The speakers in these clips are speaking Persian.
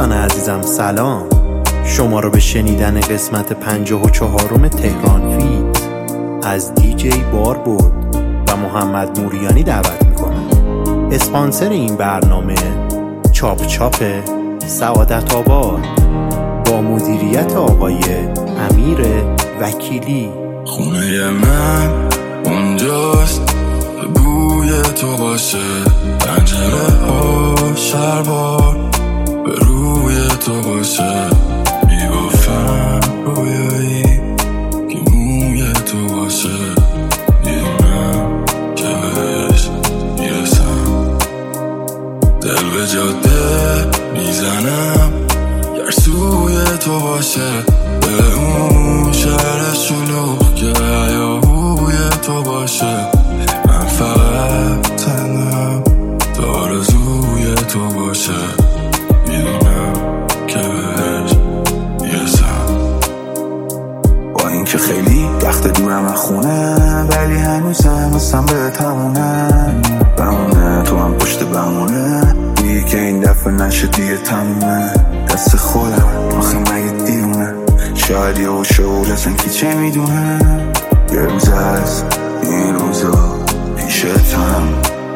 دوستان عزیزم سلام، شما رو به شنیدن قسمت 54 تهران فیت از دیجی باربود و محمد موریانی دعوت میکنم. اسپانسر این برنامه چاپ چاپ سعادت آباد با مدیریت آقای امیر وکیلی. خونه من اونجاست، بوی تو باشه، پنجره ها شربار به روی تو باشه، میبافم رویایی که موی تو باشه، میدونم که بهش میرسم، دل به جاده میزنم گر سوی تو باشه، به اون شهر شلوغ که هیاهوی تو باشه، من فقط تنم تا آرزوی تو باشه، میدونم که بهش میرسم. با این که خیلی وقت دورم از خونه، ولی هنوزم هستم به تمونه بمونه، تو هم پشت بمونه، میگه که این دفعه نشه دیگه تمومه، دست خودم آخه مگه دیونه، شاید یه و شعور اصلا کی چه میدونه، یه روز از این روزا پیشتم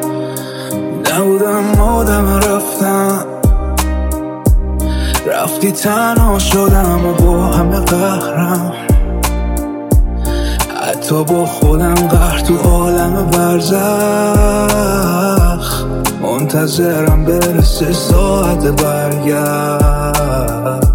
نبودم، آدم رفتی تنها شدم و با همه قهرم، حتی با خودم قهر تو عالم برزخ، منتظرم برسه ساعت برگشت،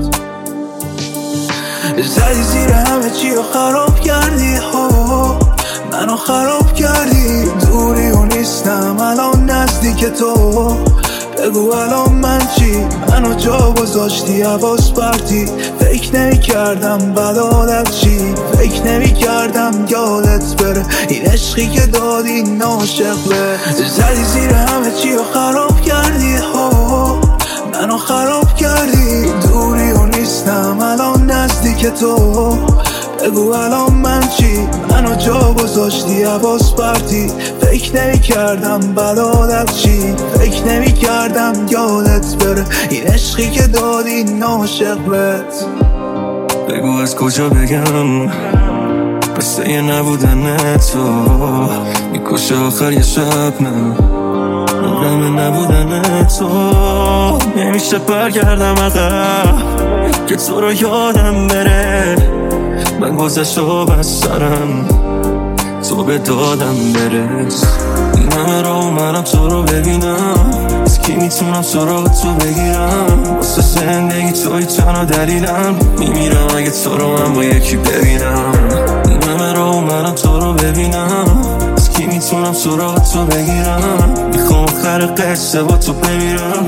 زدی زیر همه چی رو خراب کردی ها، منو خراب کردی، دوری و نیستم الان نزدیک تو، بگو الان من چی، منو جا گذاشتی حواس پرتی، فکر نمی کردم بدالت چی، فکر نمی کردم یادت بره این عشقی که دادی ناشق به، زدی زیر همه چی رو خراب کردی ها، منو خراب کردی، دوری و نیستم الان نزدیک تو، بگو الان من چی، منو جا گذاشتی حواس پرتی، فکر نمی کردم بدالت چی، فکر نمی کردم یادت بره این عشقی که دادی ناشق بهت، بگو از کجا بگم قصه یه نبودن تو، میکشه آخر یه شب نه غم نبودن تو، نمیشه برگردم عقب که تو رو یادم بره، من گذشتو بس سرم تو به دادم برس، این همه را منم تو رو ببینم، از کی میتونم سراغ تو بگیرم، واسه زندگی توی تنها دلیلم، میمیرم اگه تو رو من با یکی ببینم، این همه را منم تو رو ببینم، از کی میتونم سراغ تو بگیرم، میخوام آخر قصه با تو بمیرم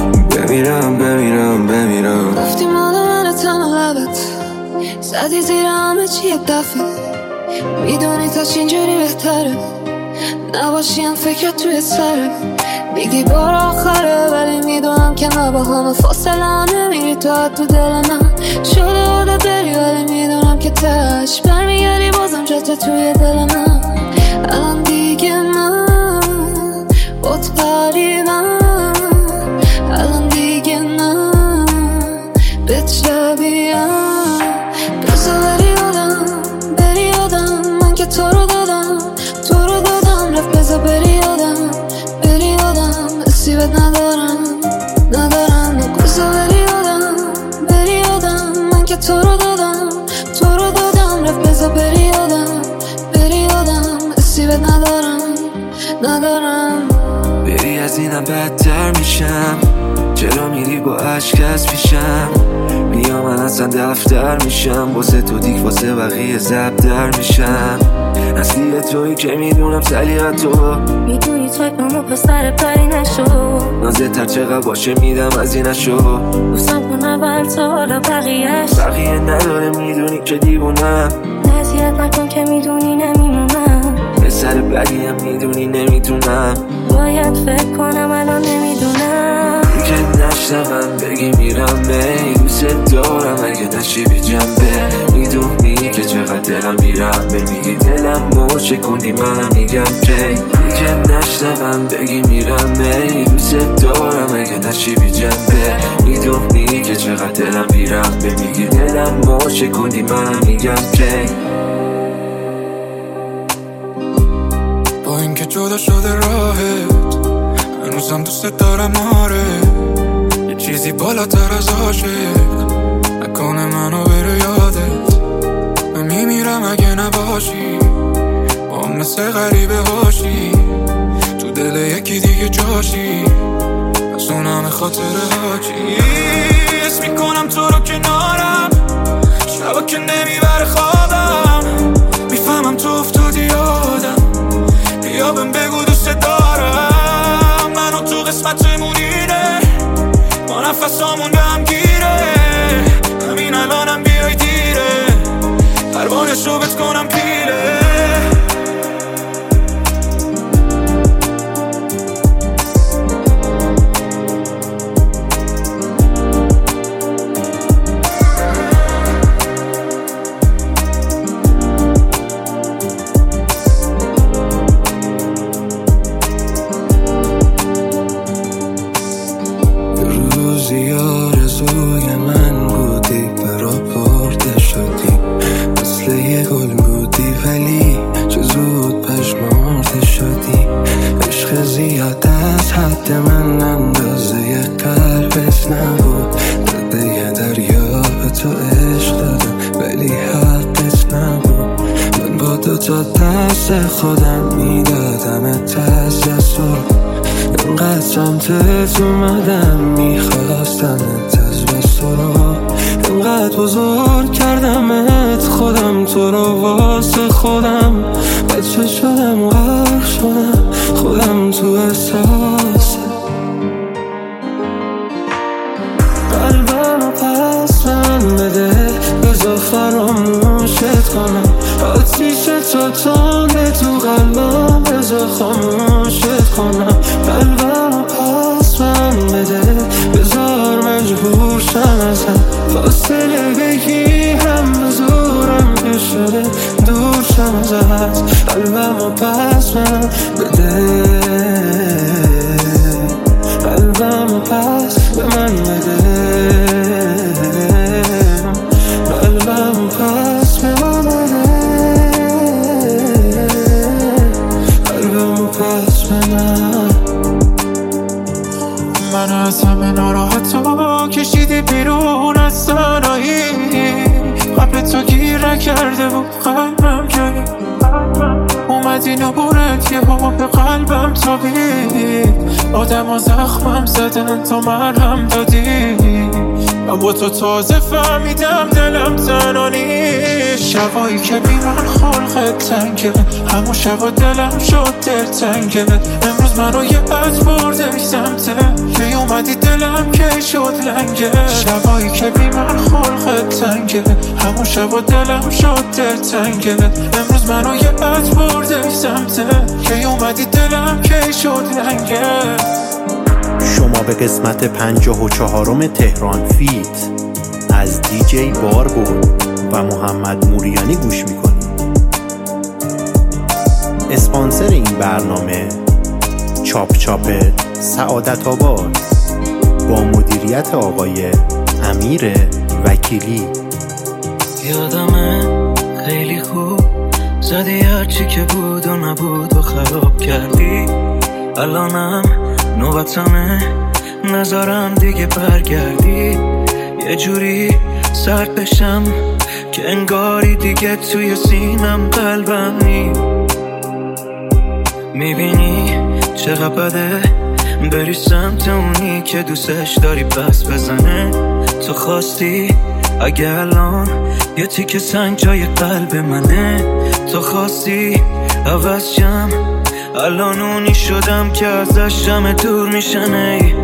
گفتی مال من تنها لبت، زدی زیر همه چی یه دفعه، میدونی تا چینجوری بهتره نباشیم فکرت توی سره، میگی بار آخره ولی میدونم که نه، با همه فاصله نمیری تو دل من، شده عادت بری ولی میدونم که تش برمیگردی بازم جاته توی دل من، الان دیگه من بات قریبم، الان دیگه نه بهت شبیهم، بذار بری یادم من که تو رو دادم رفت، بذار بری یادم نصیبت ندارم بذار بری یادم من که تو رو دادم رفت، بذار بری یادم نصیبت ندارم بری از اینم بدتر میشم، چرا میری با عشق از پیشم، بیا من اصلا دفتر میشم، واسه تو دیگه واسه بقیه زبدر میشم، اصلی تویی که میدونم سلیقت تو، میدونی تایپمو پسر پری نشو، نازه تر چقدر باشه میدم از این نشو، دوستم کن اول تا حالا بقیه نداره میدونی که دیوونم، نزیت نکن که میدونی نمیمونم، پسر بدی هم میدونی نمیتونم، باید فکر کنم الان نمیدونم، که نشنوم بگی میرم به دوست دارم اگه نشی به جنبه، میدونی که چقدر دلم میرم به، میگی دلم مرچه کنی منم میگم که اگه نشنوم بگی میرم دوست دارم اگه نشی بی جنبه میدونی که چقدر دلم بیرم میگی دلم ماشه کنی من میگم که با اینکه جدا شده راهت هنوزم دوست دارم آره یه چیزی بالاتر از عاشق نکنه منو بره یادت من میمیرم اگه نباشی با مثل غریبه هاشی تو دل یکی دیگه جاشی پس اونم خاطره هاچی حس میکنم تو رو کنارم شبا که نمیبره خوابم میفهمم تو افتادی یادم بیا بهم بگو دوست دارم منو تو قسمتمون اینه با نفسامون به هم گیره همین الانم بیای دیره پروانش رو بت کنم پیله آرزوی من بودی برآورده شدی مثل یه گل بودی ولی چه زود پژمرده شدی عشق زیاد از حد من اندازه قلبت نبود داده یه دریا به تو عشق دادم ولی حقت نبود من با دوتا دست خودم میدادم تزیزور انقدر سمتت اومدم میخواستم از بس تو رو انقدر بزرگ کردمت خودم تو رو واسه خودم بچه شدم غرق شدم خودم تو احساس قلبم پس من بده بذار فراموشت کنم آتیش تو تانده تو قلبم بذار خاموشت کنم قلبم پس من بده بذار مجبور شم ازم فاصله بگیرم بزورم که شده دور شم ازت قلبم پس من بده قلبم پس به من بده قلبم پس به من بده قلبم پس به من از همه ناراحتا کشیدی بیرون از تنهایی قبل تو گیر نکرده بود قلبم جایی اومدی نبورت یه به قلبم تابید آدم ها زخمم زدن تو مرهم دادی من با تو تازه فهمیدم دلم تنها نیست شبایی که بی من خلقت تنگه همون شبا دلم شد دلتنگه امروز منو یه بد برده سمته که اومدی دلم که شد لنگه شبایی که بی من خلقت تنگه همون شبا دلم شد دلتنگه امروز منو یه بد برده سمته که اومدی دلم که شد لنگه شما به قسمت 54 تهران فیت از دیجی باربود و محمد موریانی گوش میکنید. اسپانسر این برنامه چاپ چاپ سعادت آباد با مدیریت آقای امیر وکیلی. یادمه خیلی خوب زدی هرچی که بود و نبود و خراب کردی الانم نوبتمه نذارم دیگه برگردی یه جوری سرد بشم که انگاری دیگه توی سینم قلبم نی میبینی چقدر بده بری سمت اونی که دوستش داری بس بزنه تو خواستی اگه الان یه تیکه سنگ جای قلب منه تو خواستی عوض شم الان اونی شدم که ازش همه دور میشنه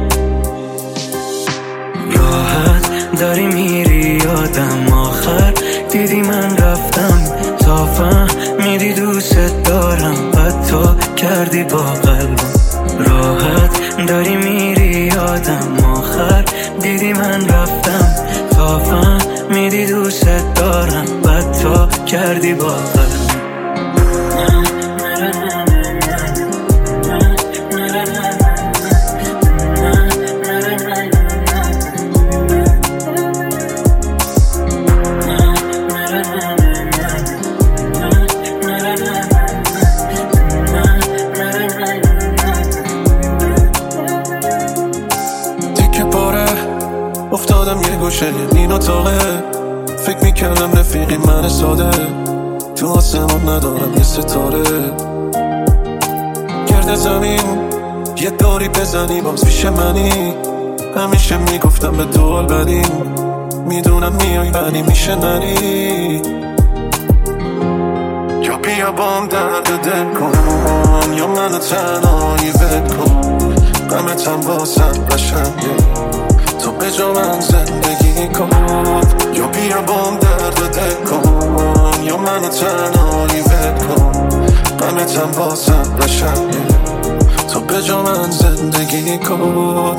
راحت داری میری یادم آخر دیدی من رفتم تا فهمیدی دوست دارم بعد تو کردی با قلبم راحت داری میری یادم آخر دیدی من رفتم تا فهمیدی دوست دارم بعد تو کردی با قلبم اتاقه فکر میکردم رفیقی من ساده تو آسمون ندارم یه ستاره گرد زمین یه داری بزنی باز پیش منی همیشه میگفتم به دول بدیم میدونم میای ولی میشه نری یا بیا بام درد دل کن یا منو تنهایی ول کن غمتم واسم قشنگه تو به جا من زندگی کن یا بیا بام درد دل کن یا منو تنهایی ول کن غمتم واسم قشنگه تو به جا من زندگی کن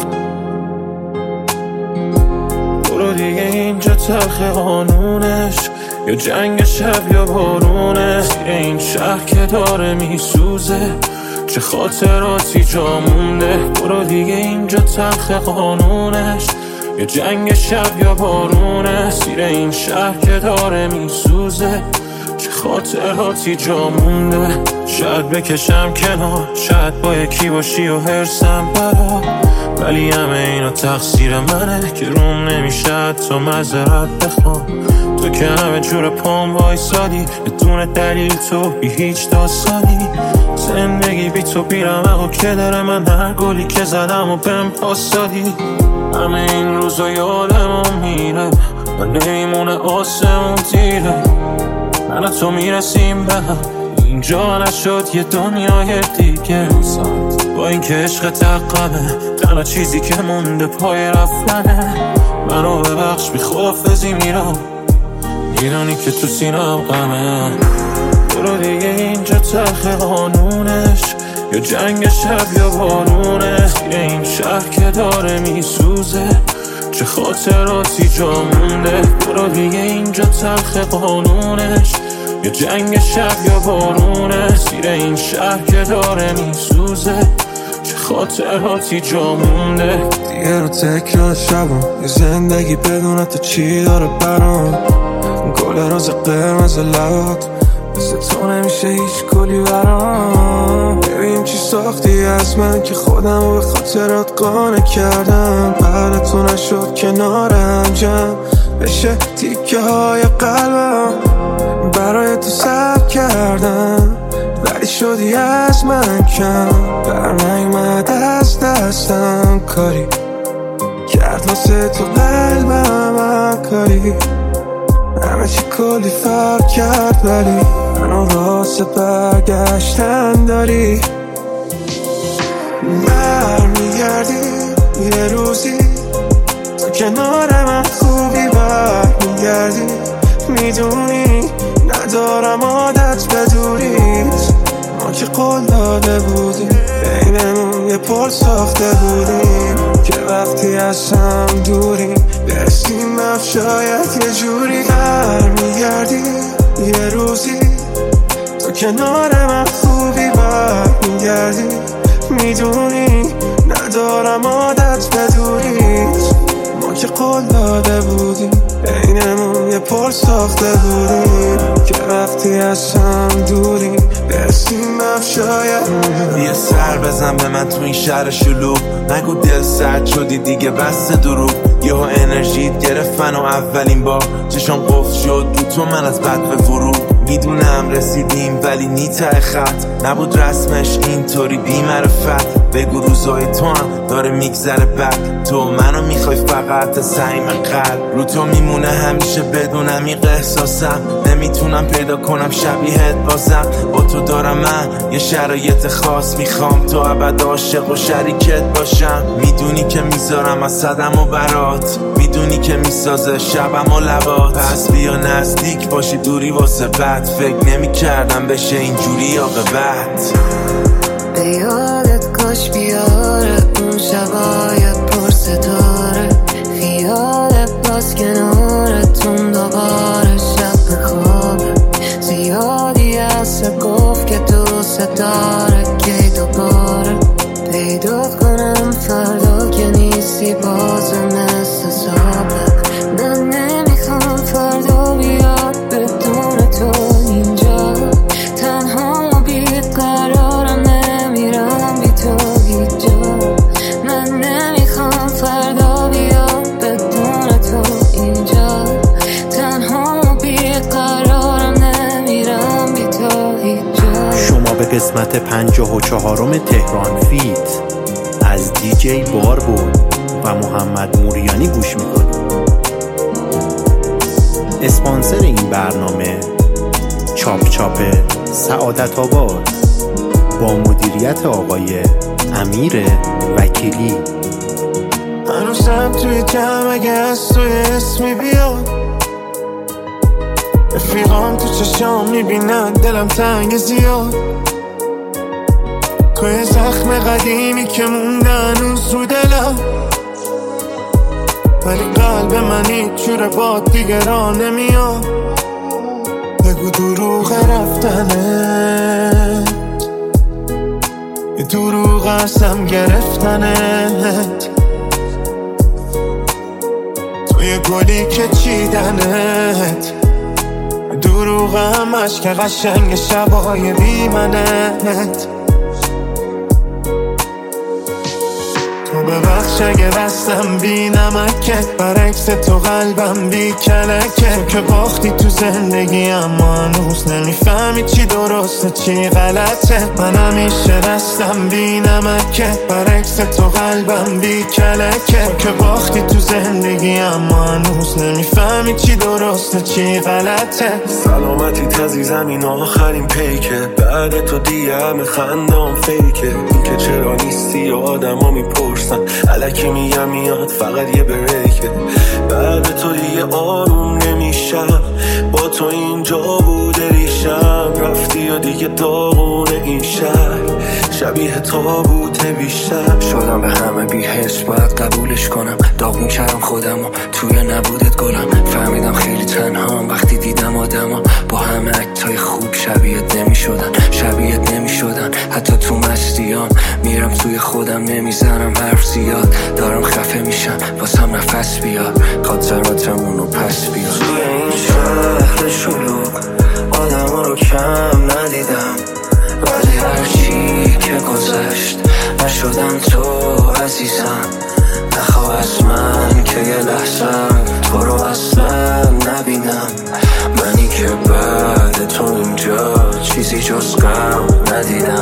برو دیگه اینجا تلخ قانونش یا جنگ شب یا بارونه زیر این شهر که داره میسوزه چه خاطراتی جا مونده برو دیگه اینجا تلخ قانونش یا جنگ شب یا بارونه زیر این شهر که داره میسوزه چه خاطراتی جا مونده شاید بکشم کنار شاید با یکی باشی و هرسم برا ولی همه اینا تقصیر منه که روم نمیشه تو معذرت بخوام تو که همه جور پام وایسادی بدون دلیل تو بی هیچ داستانی زندگی بی تو بیرم و که داره من هر گلی که زدم و بهم پاس دادی همه این روزا یادم میره و نمیمونه آسمون تیره من و تو میرسیم به هم اینجا نشد یه دنیای دیگه با این که عشق تقمه تنها چیزی که مونده پای رفتنه منو ببخش بی خدافظی میرم میدونی که تو سینم غمه برو دیگه اینجا تلخ قانونش یا جنگ شب یا بارونه زیر این شهر که داره میسوزه چه خاطراتی جا مونده برو دیگه اینجا تلخ قانونش یا جنگ شب یا بارونه زیر این شهر که داره میسوزه چه خاطراتی جا مونده دیگه رو تکرار شبم یه زندگی بدون تو چی داره برام گل روز قرمز لبات مثل تو نمیشه هیچ گلی برام ببین چی ساختی از من که خودم رو به خاطرات قانع کردم بعد تو نشد کنارم جمع بشه تیکه های قلبم برای تو سب کردم ولی شدی از من کم بر نیومد از دستم کاری کرد واسه تو قلبم کاری همه چی کلی فرق کرد ولی منو واسه برگشتن داری برمیگردی یه روزی تو کنار من خوبی برمیگردی میدونی ندارم عادت بدوریت ما که قول داده بودیم بینمون یه پل ساخته بودیم که وقتی از هم دوریم برسیم شاید یه جوری برمیگردی یه روزی تو کنار من خوبی برمیگردی میدونی ندارم عادت بدوریت ما که قول داده بودیم بینمون یه پل ساخته بودیم که وقتی از هم دوریم برسیم شاید یه سر بزن به من تو این شهر شلوغ نگو دل سرد شدی دیگه بس دروغ یهو انرژیت گرفت منو اولین بار چشام قفل شد رو تو من از بد به فرو میدونم رسیدیم ولی نیته خط نبود رسمش اینطوری بی معرفت بگو روزای تو هم داره میگذره بد تو منو میخوای فقط سعیم قلب رو تو میمونه همیشه بدون عمیق احساسم نمیتونم پیدا کنم شبیهت بازم با تو دارم من یه شرایط خاص میخوام تو ابد عاشق و شریکت باشم میدونی که میذارم از صدم و برات میدونی که میسازه شبم و لبات پس بیا نزدیک باشی دوری واسه بد فکر نمی کردم بشه اینجوری عاقبت به یادت کاش بیاره اون شبای پر ستاره خیالت باز کنارتون دوباره شب بخوابه زیادی اصلا گفت که دوست داره که دوباره پیدات کنم فردا که نیستی بازم مثل سابق من نمیخوام فردا بیاد بدون تو اینجا تنها و بیقرارم نمیرم بی تو هیچ جا من نمیخوام فردا بیاد بدون تو اینجا به قسمت 54 تهران فیت از دیجی بار بود و محمد موریانی گوش میکنیم. اسپانسر این برنامه چاپ چاپ سعادت آباد با مدیریت آقای امیر وکیلی. هنوزم توی جمع اگه از توی اسمی بیاد، رفیقام تو چشام میبینن دلم تنگ زیاد، توی زخم قدیمی که مونده هنوز رو دلم، ولی قلب من هیچ جور باد دیگه راه نمیاد. بگو دروغ رفتنت، یه دروغ هستم گرفتنت، توی گلی که چیدنت، دروغ همش که قشنگ شبای بی منت. تو ببخش اگه بستم بی نمکت، برعکس تو قلبم بی کلکت، که باختی تو زندگی اما هنوز نمیفهمی چی درسته چی غلطه. من همیشه دستم بی نمکت، برعکس تو قلبم بی کلکت، که باختی تو زندگی اما هنوز نمیفهمی چی درسته چی غلطه. سلامتی تزیزم این آخرین پیکه، بعد تو دیگه همه خندام فیکه، این که چرا نیستی آدم ها میپرسن، الکی میگم میاد فقط یه بریکه، بعد تو دیگه آروم نمیشم، با تو اینجا بوده ریشم، رفتی و دیگه داغونه این شهر، شبیه تابوت بیشتر. شدم به همه بی حس باید قبولش کنم، داغون کردم خودم و توی نبودت گلم، فهمیدم خیلی تنهام وقتی دیدم آدما با همه اکتای خوب شبیهت نمیشدن، حتی تو مستیام میرم توی خودم نمیزنم حرف زیاد، دارم خفه میشم واسم نفس بیاد، خاطراتمونو پس بیاد. توی این شهر شلوغ آدم ها رو کم ندیدم، ولی هرچی که گذشت نشدم تو عزیزم، نخواه از من که یه لحظه تو رو اصلا نبینم، منی که بعد تو اینجا چیزی جز غم ندیدم.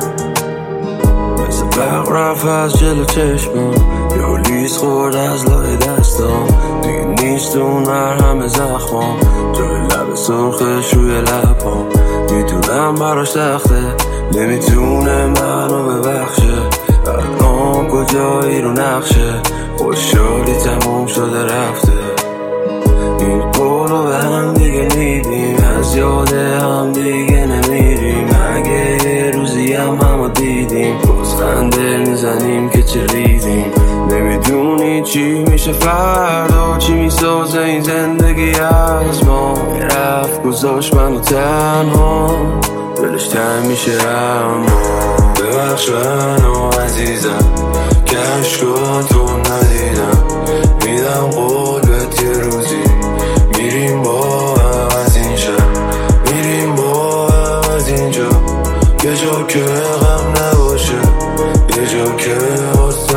مثل برق رفت از جلو چشمم، یه لیز خورد از لای دستم، دیگه نیست اون مرهم زخمم، جای لب سرخش روی لبم، میدونم براش سخته نمیتونه منو ببخشه، الان کجایی رو نقشه، خوشحالی تموم شده رفته، این قولو به هم دیگه میدیم، از یاد هم دیگه نمیریم، اگه یه روزی همو دیدیم باز خنده میزنیم که چه ریدیم، نمیدونی چی میشه فردا، چی میسازه این زندگی از ما، رفت گذاشت منو تنها، دلش تنگ میشه اما ببخش منو عزیزم که عشقا تو ندیدم، میدم قول بهت یه روزی میریم با هم از این شهر، میریم با هم از اینجا، یه جا که غم نباشه، یه جا که